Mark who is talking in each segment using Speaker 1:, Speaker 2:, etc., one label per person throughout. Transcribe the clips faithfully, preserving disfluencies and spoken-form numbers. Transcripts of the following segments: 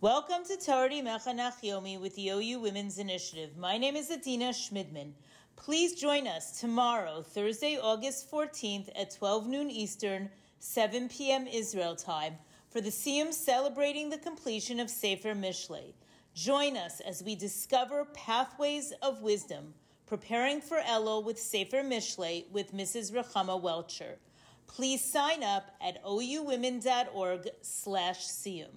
Speaker 1: Welcome to Torah Mechanach Yomi with the O U Women's Initiative. My name is Adina Schmidman. Please join us tomorrow, Thursday, August fourteenth at twelve noon Eastern, seven p.m. Israel time, for the Siyum celebrating the completion of Sefer Mishlei. Join us as we discover pathways of wisdom, preparing for Elul with Sefer Mishlei with Missus Rechama Welcher. Please sign up at ouwomen.org slash Siyum.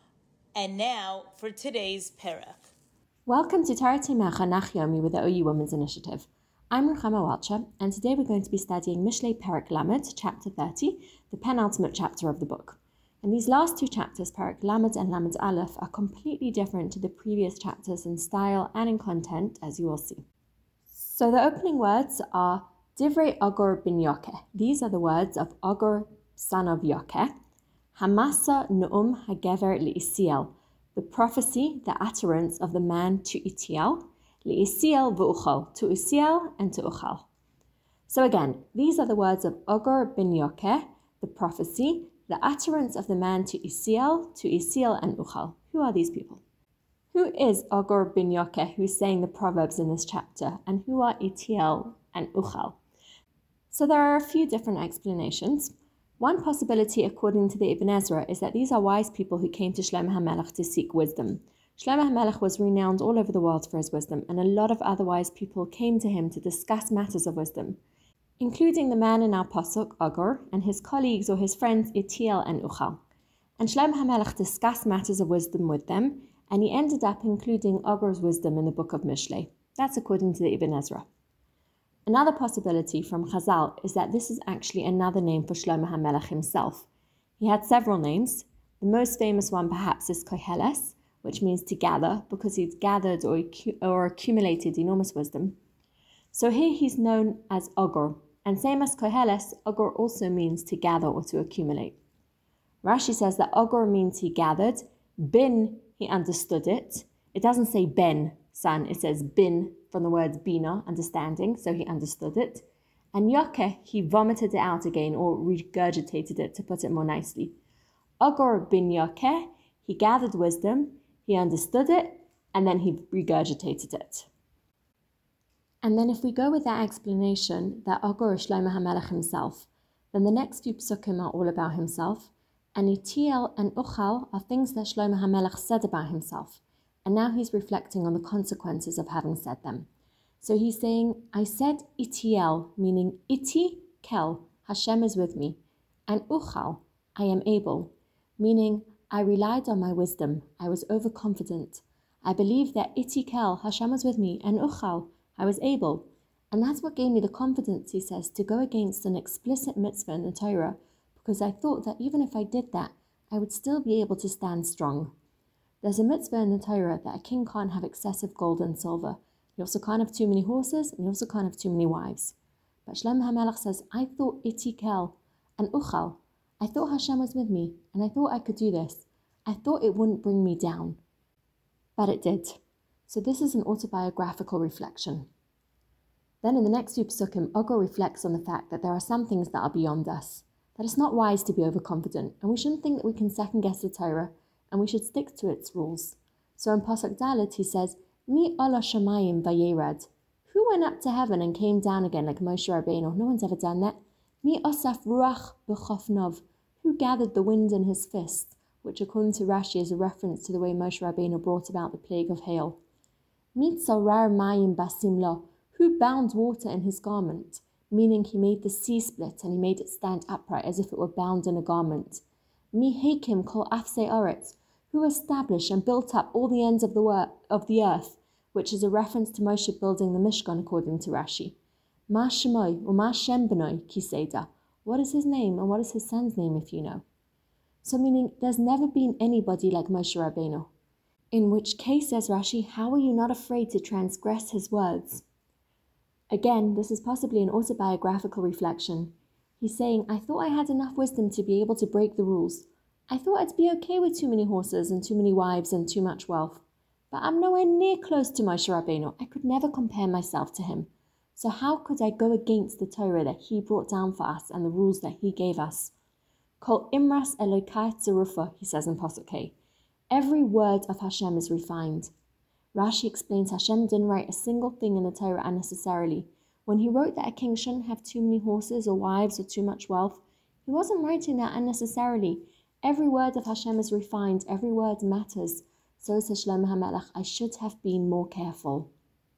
Speaker 1: And now for today's Perek.
Speaker 2: Welcome to Torah Mechanach Yomi with the O U Women's Initiative. I'm Rechama Welcher, and today we're going to be studying Mishlei Perek Lamed, chapter thirty, the penultimate chapter of the book. And these last two chapters, Perek Lamed and Lamed Aleph, are completely different to the previous chapters in style and in content, as you will see. So the opening words are Divrei Agor bin Yokeh. These are the words of Agor, son of Yokeh. Hamasa Nu'um Hagever Li'isiel, the prophecy, the utterance of the man to Itiel, Li'isiel v'uchal, to Usiel and to Uchal. So again, these are the words of Agor bin Yokeh, the prophecy, the utterance of the man to Isiel, to Isiel and Uchal. Who are these people? Who is Agor bin Yokeh, who's saying the proverbs in this chapter, and who are Itiel and Uchal? So there are a few different explanations. One possibility, according to the Ibn Ezra, is that these are wise people who came to Shlomo HaMelech to seek wisdom. Shlomo HaMelech was renowned all over the world for his wisdom, and a lot of other wise people came to him to discuss matters of wisdom, including the man in our pasuk, Agor, and his colleagues or his friends Itiel and Uchal. And Shlomo HaMelech discussed matters of wisdom with them, and he ended up including Agor's wisdom in the book of Mishlei. That's according to the Ibn Ezra. Another possibility from Chazal is that this is actually another name for Shlomo HaMelech himself. He had several names. The most famous one perhaps is Koheles, which means to gather, because he'd gathered or, or accumulated enormous wisdom. So here he's known as Agor, and same as Koheles, Agor also means to gather or to accumulate. Rashi says that Agor means he gathered, bin, he understood it. It doesn't say ben, son, it says bin, from the words bina, understanding, so he understood it. And Yokeh, he vomited it out again, or regurgitated it, to put it more nicely. Agor bin Yokeh, he gathered wisdom, he understood it, and then he regurgitated it. And then if we go with that explanation, that Agor is Shlomo HaMelech himself, then the next few psukim are all about himself, and Itiel and Uchal are things that Shlomo HaMelech said about himself. And now he's reflecting on the consequences of having said them. So he's saying, I said Itiel, meaning Iti kel, Hashem is with me, and Uchal, I am able, meaning I relied on my wisdom, I was overconfident. I believed that Iti kel, Hashem was with me, and Uchal, I was able. And that's what gave me the confidence, he says, to go against an explicit mitzvah in the Torah, because I thought that even if I did that, I would still be able to stand strong. There's a mitzvah in the Torah that a king can't have excessive gold and silver. He also can't have too many horses, and he also can't have too many wives. But Shlomo HaMelech says, I thought Iti kel and Uchal. I thought Hashem was with me, and I thought I could do this. I thought it wouldn't bring me down. But it did. So this is an autobiographical reflection. Then in the next few psukim, Agor reflects on the fact that there are some things that are beyond us, that it's not wise to be overconfident, and we shouldn't think that we can second-guess the Torah, and we should stick to its rules. So in Pasuk Dalet he says, Mi ala shamayim vayerad. Who went up to heaven and came down again like Moshe Rabbeinu? No one's ever done that. Mi asaf ruach b'chofnov. Who gathered the wind in his fist? Which according to Rashi is a reference to the way Moshe Rabbeinu brought about the plague of hail. Mi tzarar mayim basimlo. Who bound water in his garment? Meaning he made the sea split and he made it stand upright as if it were bound in a garment. Mi heikim kol afsei oretz. Who established and built up all the ends of the wor- of the earth, which is a reference to Moshe building the Mishkan according to Rashi. Ma shemoi or ma shem benoi kiseda. What is his name and what is his son's name if you know? So meaning there's never been anybody like Moshe Rabbeinu. In which case, says Rashi, how are you not afraid to transgress his words? Again, this is possibly an autobiographical reflection. He's saying, I thought I had enough wisdom to be able to break the rules. I thought I'd be okay with too many horses and too many wives and too much wealth. But I'm nowhere near close to Moshe Rabbeinu. I could never compare myself to him. So how could I go against the Torah that he brought down for us and the rules that he gave us? Kol imras Elokai tzerufa, he says in Pasuk K. Every word of Hashem is refined. Rashi explains Hashem didn't write a single thing in the Torah unnecessarily. When he wrote that a king shouldn't have too many horses or wives or too much wealth, he wasn't writing that unnecessarily. Every word of Hashem is refined. Every word matters. So says Shlomo HaMelech, I should have been more careful.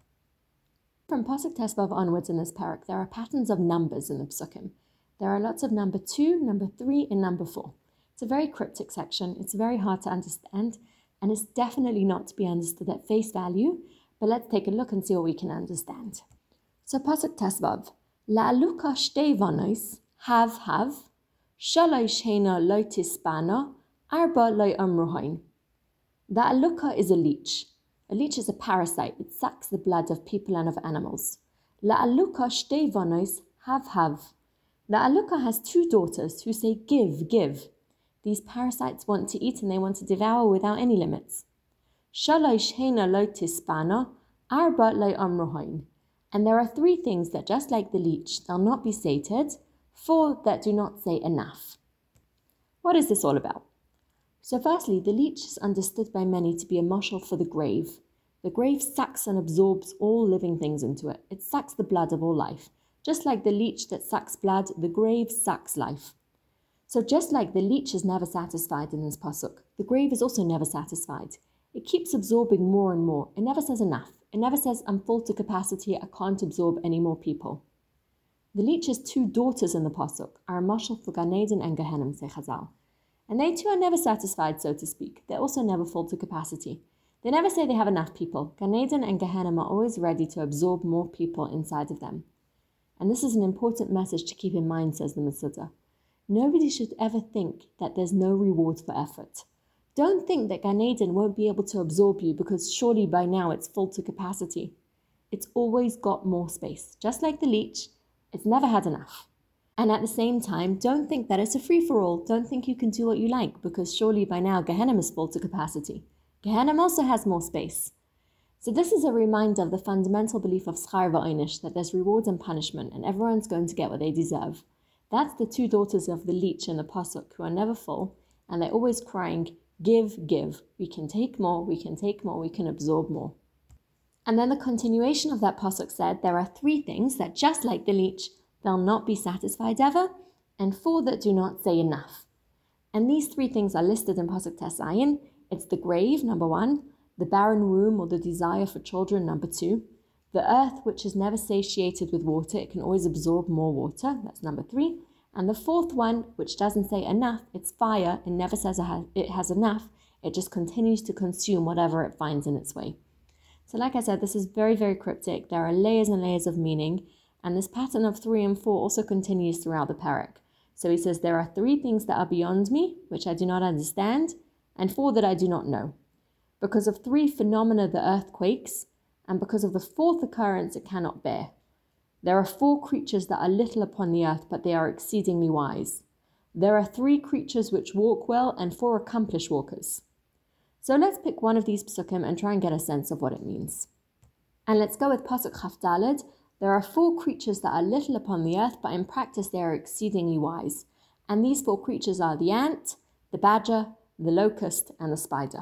Speaker 2: From Pasuk Tesvav onwards in this parak, there are patterns of numbers in the Psukim. There are lots of number two, number three, and number four. It's a very cryptic section. It's very hard to understand, and it's definitely not to be understood at face value, but let's take a look and see what we can understand. So Pasuk Tesvav, La'aluka shtei vanos, have, have, shalosh heina lo tispana, arba lo amruhain. The aluka is a leech. A leech is a parasite. It sucks the blood of people and of animals. La aluka shtei vanos, have, have. The aluka has two daughters who say, give, give. These parasites want to eat and they want to devour without any limits. Shalosh heina lo tispana, arba lo amruhain. And there are three things that, just like the leech, they'll not be sated, four that do not say enough. What is this all about? So firstly, the leech is understood by many to be a mashal for the grave. The grave sucks and absorbs all living things into it. It sucks the blood of all life. Just like the leech that sucks blood, the grave sucks life. So just like the leech is never satisfied in this pasuk, the grave is also never satisfied. It keeps absorbing more and more. It never says enough. It never says, I'm full to capacity, I can't absorb any more people. The leech's two daughters in the pasuk are a mashal for Gan Eden and Gehenna, say Chazal. And they too are never satisfied, so to speak. They're also never full to capacity. They never say they have enough people. Gan Eden and Gehenna are always ready to absorb more people inside of them. And this is an important message to keep in mind, says the Masuddah. Nobody should ever think that there's no reward for effort. Don't think that Gan Eden won't be able to absorb you because surely by now it's full to capacity. It's always got more space. Just like the leech, it's never had enough. And at the same time, don't think that it's a free-for-all. Don't think you can do what you like because surely by now Gehenna is full to capacity. Gehenna also has more space. So this is a reminder of the fundamental belief of schar va'onish, that there's reward and punishment and everyone's going to get what they deserve. That's the two daughters of the leech in the pasuk who are never full and they're always crying, give, give. We can take more, we can take more, we can absorb more. And then the continuation of that pasuk said there are three things that, just like the leech, they'll not be satisfied ever, and four that do not say enough. And these three things are listed in pasuk Tes Ayin. It's the grave, number one, the barren womb or the desire for children, number two, the earth which is never satiated with water, it can always absorb more water, that's number three. And the fourth one, which doesn't say enough, it's fire. It never says it has enough. It just continues to consume whatever it finds in its way. So like I said, this is very, very cryptic. There are layers and layers of meaning. And this pattern of three and four also continues throughout the parak. So he says, there are three things that are beyond me, which I do not understand, and four that I do not know. Because of three phenomena, the earth quakes, and because of the fourth occurrence, it cannot bear. There are four creatures that are little upon the earth, but they are exceedingly wise. There are three creatures which walk well, and four accomplished walkers. So let's pick one of these psukim and try and get a sense of what it means. And let's go with pasuk Chaf Daled. There are four creatures that are little upon the earth, but in practice they are exceedingly wise. And these four creatures are the ant, the badger, the locust, and the spider.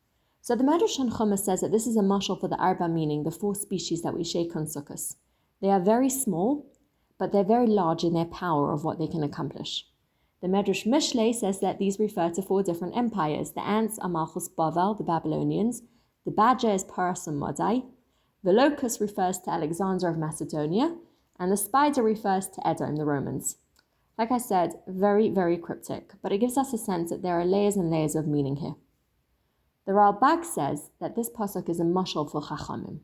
Speaker 2: So the Medrash on Chumash says that this is a mashal for the arba, meaning the four species that we shake on Sukkos. They are very small, but they're very large in their power of what they can accomplish. The Medrash Mishlei says that these refer to four different empires. The ants are Malchus Bavel, the Babylonians. The badger is Paras and Madai. The locust refers to Alexander of Macedonia. And the spider refers to Edom, the Romans. Like I said, very, very cryptic, but it gives us a sense that there are layers and layers of meaning here. The Ralbag says that this pasuk is a mashal for Chachamim.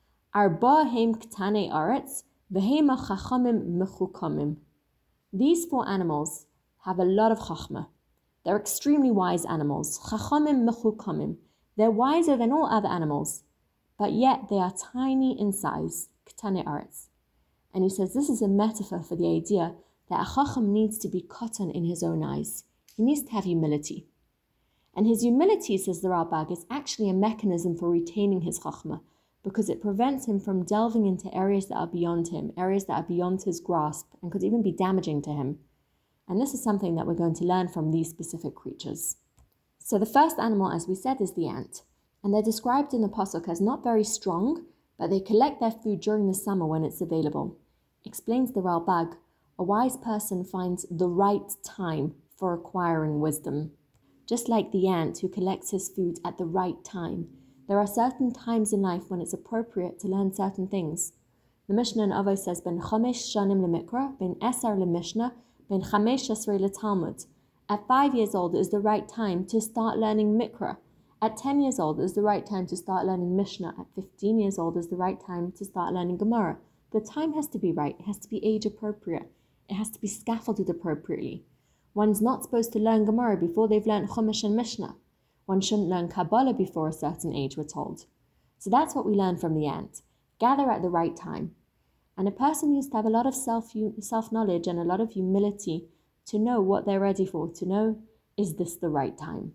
Speaker 2: Arba heim ktane aretz, v'heima chachamim mechukamim. These four animals have a lot of chachma. They're extremely wise animals. Chachamim mechukamim. They're wiser than all other animals, but yet they are tiny in size. Ktane aretz. And he says this is a metaphor for the idea that a chacham needs to be cotton in his own eyes. He needs to have humility. And his humility, says the Ralbag, is actually a mechanism for retaining his chachma, because it prevents him from delving into areas that are beyond him, areas that are beyond his grasp, and could even be damaging to him. And this is something that we're going to learn from these specific creatures. So the first animal, as we said, is the ant. And they're described in the Pasuk as not very strong, but they collect their food during the summer when it's available. Explains the Ralbag, a wise person finds the right time for acquiring wisdom. Just like the ant who collects his food at the right time, there are certain times in life when it's appropriate to learn certain things. The Mishnah in Avos says, Ben chamesh shanim lemikra, ben esar lemishnah, ben chamesh esrei letalmud. At five years old is the right time to start learning mikra. At ten years old is the right time to start learning Mishnah. At fifteen years old is the right time to start learning Gemara. The time has to be right. It has to be age appropriate. It has to be scaffolded appropriately. One's not supposed to learn Gemara before they've learned Chumash and Mishnah. One shouldn't learn Kabbalah before a certain age, we're told. So that's what we learn from the ant. Gather at the right time. And a person needs to have a lot of self, self-knowledge and a lot of humility to know what they're ready for, to know, is this the right time?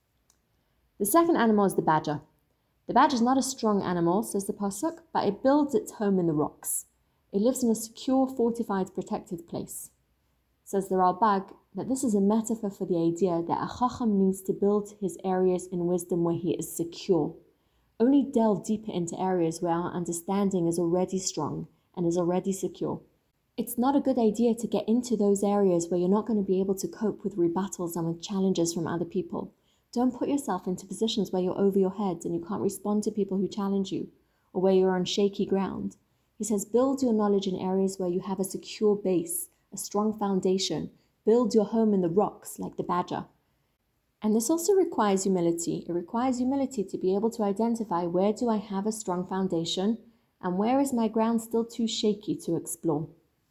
Speaker 2: The second animal is the badger. The badger is not a strong animal, says the Pasuk, but it builds its home in the rocks. It lives in a secure, fortified, protected place. Says the Ralbag that this is a metaphor for the idea that a Chacham needs to build his areas in wisdom where he is secure. Only delve deeper into areas where our understanding is already strong and is already secure. It's not a good idea to get into those areas where you're not going to be able to cope with rebuttals and with challenges from other people. Don't put yourself into positions where you're over your head and you can't respond to people who challenge you, or where you're on shaky ground. He says, build your knowledge in areas where you have a secure base, a strong foundation. Build your home in the rocks like the badger. And this also requires humility. It requires humility to be able to identify where do I have a strong foundation and where is my ground still too shaky to explore.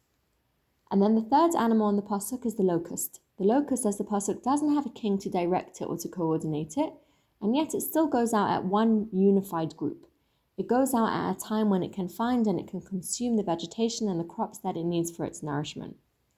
Speaker 2: And then the third animal on the Pasuk is the locust. The locust, as the Pasuk, doesn't have a king to direct it or to coordinate it, and yet it still goes out at one unified group. It goes out at a time when it can find and it can consume the vegetation and the crops that it needs for its nourishment.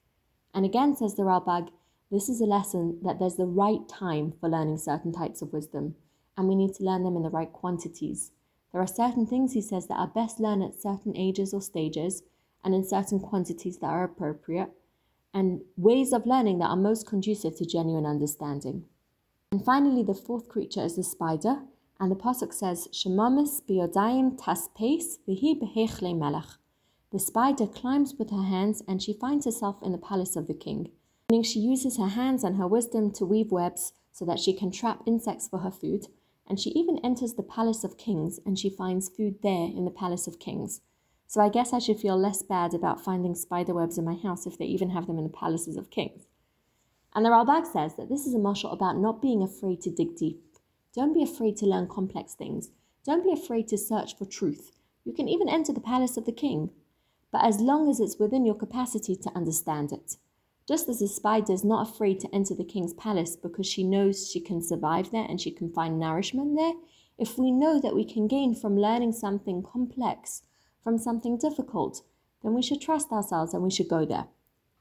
Speaker 2: And again, says the Ralbag, this is a lesson that there's the right time for learning certain types of wisdom, and we need to learn them in the right quantities. There are certain things, he says, that are best learned at certain ages or stages, and in certain quantities that are appropriate, and ways of learning that are most conducive to genuine understanding. And finally, the fourth creature is the spider, and the Pasuk says, Shemamis biyodayim taspeis v'hi behechle melech. The spider climbs with her hands and she finds herself in the palace of the king, meaning she uses her hands and her wisdom to weave webs so that she can trap insects for her food, and she even enters the palace of kings and she finds food there in the palace of kings. So I guess I should feel less bad about finding spider webs in my house if they even have them in the palaces of kings. And the Ralbag says that this is a mashal about not being afraid to dig deep. Don't be afraid to learn complex things. Don't be afraid to search for truth. You can even enter the palace of the king, but as long as it's within your capacity to understand it. Just as a spider is not afraid to enter the king's palace because she knows she can survive there and she can find nourishment there, if we know that we can gain from learning something complex, from something difficult, then we should trust ourselves and we should go there.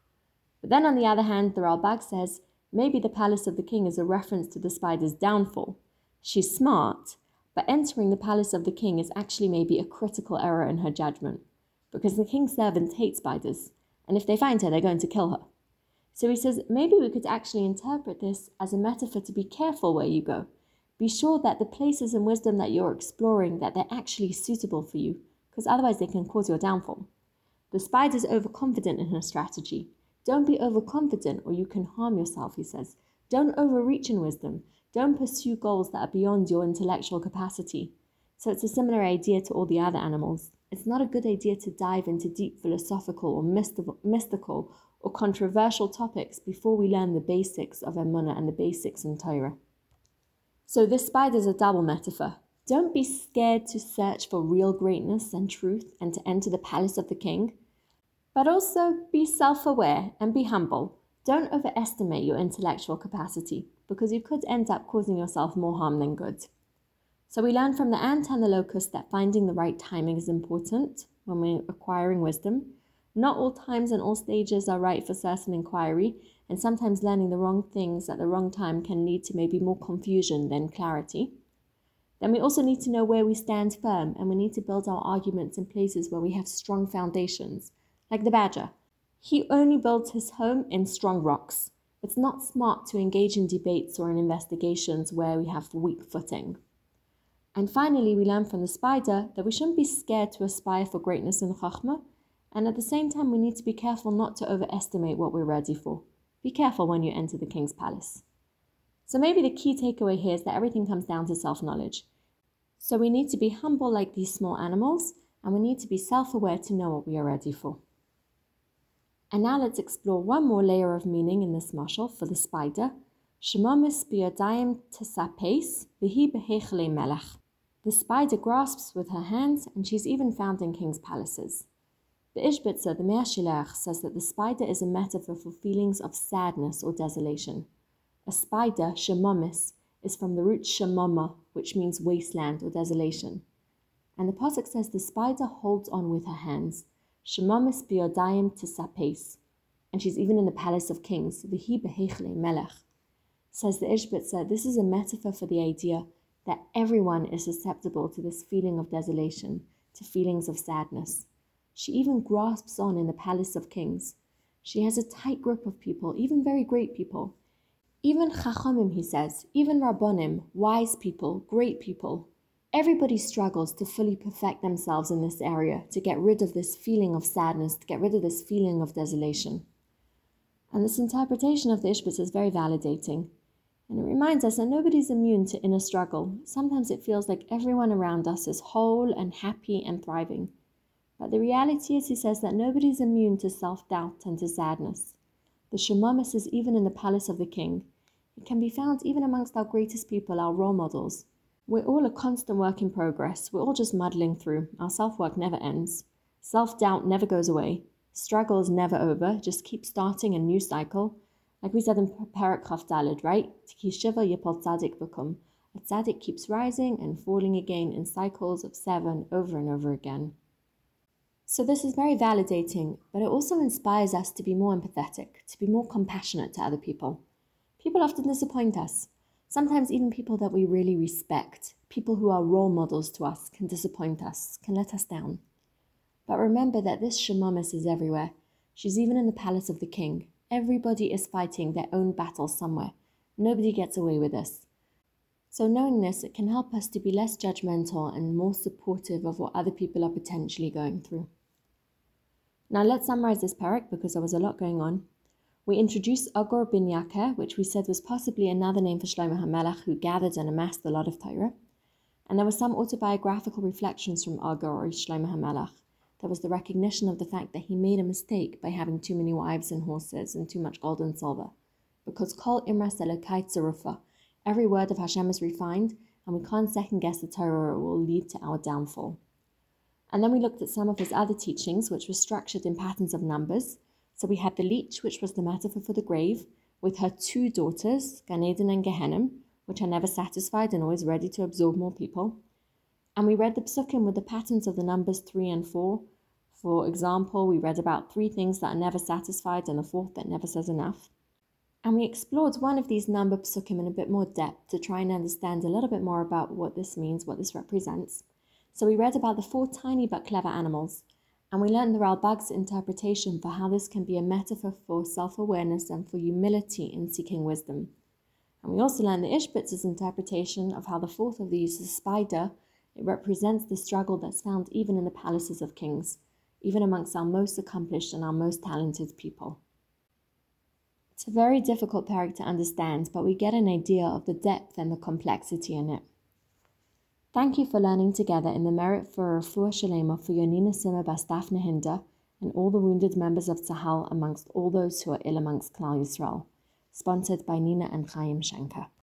Speaker 2: But then on the other hand, the Ralbag says, maybe the palace of the king is a reference to the spider's downfall. She's smart, but entering the palace of the king is actually maybe a critical error in her judgment, because the king's servants hate spiders, and if they find her, they're going to kill her. So he says, maybe we could actually interpret this as a metaphor to be careful where you go. Be sure that the places in wisdom that you're exploring, that they're actually suitable for you, because otherwise they can cause your downfall. The spider's overconfident in her strategy. Don't be overconfident or you can harm yourself, he says. Don't overreach in wisdom. Don't pursue goals that are beyond your intellectual capacity. So it's a similar idea to all the other animals. It's not a good idea to dive into deep philosophical or mystical or controversial topics before we learn the basics of Emunah and the basics in Torah. So this spider is a double metaphor. Don't be scared to search for real greatness and truth and to enter the palace of the king, but also be self-aware and be humble. Don't overestimate your intellectual capacity because you could end up causing yourself more harm than good. So we learn from the ant and the locust that finding the right timing is important when we're acquiring wisdom. Not all times and all stages are right for certain inquiry, and sometimes learning the wrong things at the wrong time can lead to maybe more confusion than clarity. Then we also need to know where we stand firm, and we need to build our arguments in places where we have strong foundations, like the badger. He only builds his home in strong rocks. It's not smart to engage in debates or in investigations where we have weak footing. And finally, we learn from the spider that we shouldn't be scared to aspire for greatness in Chachma, and at the same time, we need to be careful not to overestimate what we're ready for. Be careful when you enter the king's palace. So maybe the key takeaway here is that everything comes down to self-knowledge. So we need to be humble like these small animals, and we need to be self-aware to know what we are ready for. And now let's explore one more layer of meaning in this mashal for the spider. Shemomis biyadayim tesapes v'hi behechle melech. The spider grasps with her hands, and she's even found in king's palaces. The Ishbitzer, the Meir Shilach, says that the spider is a metaphor for feelings of sadness or desolation. A spider, shemomis, is from the root shemoma, which means wasteland or desolation. And the pasuk says the spider holds on with her hands. Shemomis biyodayim tesapes. And she's even in the palace of kings. V'hi behechle melech. Says the Ishbitzer, this is a metaphor for the idea that everyone is susceptible to this feeling of desolation, to feelings of sadness. She even grasps on in the palace of kings. She has a tight grip of people, even very great people. Even chachamim, he says, even rabbonim, wise people, great people. Everybody struggles to fully perfect themselves in this area, to get rid of this feeling of sadness, to get rid of this feeling of desolation. And this interpretation of the Ishbitz is very validating. And it reminds us that nobody's immune to inner struggle. Sometimes it feels like everyone around us is whole and happy and thriving. But the reality is, he says, that nobody's immune to self-doubt and to sadness. The shemomis is even in the palace of the king. It can be found even amongst our greatest people, our role models. We're all a constant work in progress. We're all just muddling through. Our self-work never ends. Self-doubt never goes away. Struggle is never over. Just keep starting a new cycle. Like we said in Perek Chaf Daled, right? Ki shiva yipol tzadik b'kum. A tzaddik keeps rising and falling again in cycles of seven over and over again. So this is very validating, but it also inspires us to be more empathetic, to be more compassionate to other people. People often disappoint us. Sometimes even people that we really respect, people who are role models to us, can disappoint us, can let us down. But remember that this shemomis is everywhere. She's even in the palace of the king. Everybody is fighting their own battle somewhere. Nobody gets away with this. So knowing this, it can help us to be less judgmental and more supportive of what other people are potentially going through. Now let's summarize this parak because there was a lot going on. We introduced Agur bin Yakir, which we said was possibly another name for Shlomo HaMelech, who gathered and amassed a lot of Torah. And there were some autobiographical reflections from Agur or Shlomo HaMelech. There was the recognition of the fact that he made a mistake by having too many wives and horses and too much gold and silver. Because Kol Imras Elokai Tzerufa, every word of Hashem is refined, and we can't second guess the Torah, or it will lead to our downfall. And then we looked at some of his other teachings, which were structured in patterns of numbers. So we had the leech, which was the metaphor for the grave, with her two daughters, Gan Eden and Gehenna, which are never satisfied and always ready to absorb more people. And we read the psukim with the patterns of the numbers three and four. For example, we read about three things that are never satisfied and a fourth that never says enough. And we explored one of these number psukim in a bit more depth to try and understand a little bit more about what this means, what this represents. So we read about the four tiny but clever animals, and we learned the Ralbag's interpretation for how this can be a metaphor for self-awareness and for humility in seeking wisdom. And we also learned the Ishbitz's interpretation of how the fourth of these, the spider, it represents the struggle that's found even in the palaces of kings, even amongst our most accomplished and our most talented people. It's a very difficult parak to understand, but we get an idea of the depth and the complexity in it. Thank you for learning together in the merit for Refuah Shalema for Yonina Simmer Bas Daphne Hinder and all the wounded members of Tzahal amongst all those who are ill amongst Klal Yisrael. Sponsored by Nina and Chaim Shanker.